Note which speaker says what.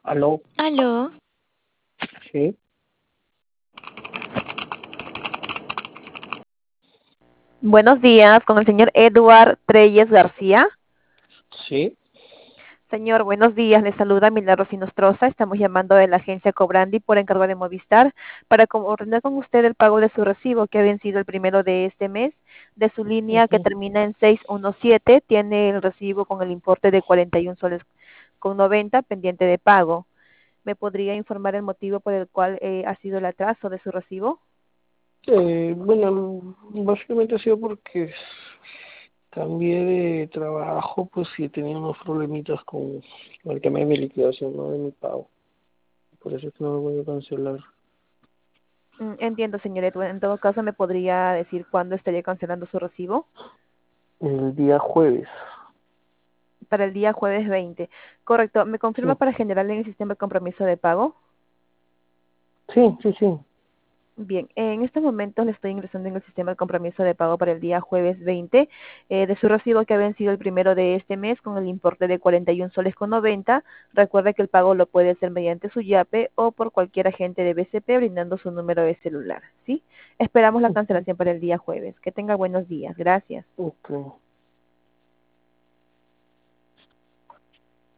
Speaker 1: Aló,
Speaker 2: Aló,
Speaker 1: sí,
Speaker 3: Buenos días, con el señor Edward Treyes García.
Speaker 1: sí,
Speaker 3: Señor, buenos días, le saluda Milagros Sinostroza. Estamos llamando de la agencia Cobrandi por encargo de Movistar para coordinar con usted el pago de su recibo que ha vencido el primero de este mes de su línea que
Speaker 1: ujú.
Speaker 3: termina en 617. Tiene el recibo con el importe de 41 soles con 90 pendiente de pago. ¿Me podría informar el motivo por el cual ha sido el atraso de su recibo?
Speaker 1: Bueno, básicamente ha sido porque cambié de trabajo, pues sí tenía unos problemitas con el tema de mi liquidación, ¿no? De mi pago. Por eso es que no lo voy a cancelar.
Speaker 3: Entiendo, señor Edward. En todo caso, ¿me podría decir cuándo estaría cancelando su recibo?
Speaker 1: El día jueves,
Speaker 3: Para el día jueves 20. Correcto. ¿Me confirma
Speaker 1: sí,
Speaker 3: para generarle en el sistema de compromiso de pago?
Speaker 1: sí, sí, sí.
Speaker 3: Bien, en estos momentos le estoy ingresando en el sistema de compromiso de pago para el día jueves 20 de su recibo que ha vencido el primero de este mes con el importe de 41 soles con 90. Recuerde que el pago lo puede hacer mediante su YAPE o por cualquier agente de BCP brindando su número de celular. ¿Sí? Esperamos la
Speaker 1: Ujú.
Speaker 3: cancelación para el día jueves. Que tenga buenos días. Gracias.
Speaker 1: Ok.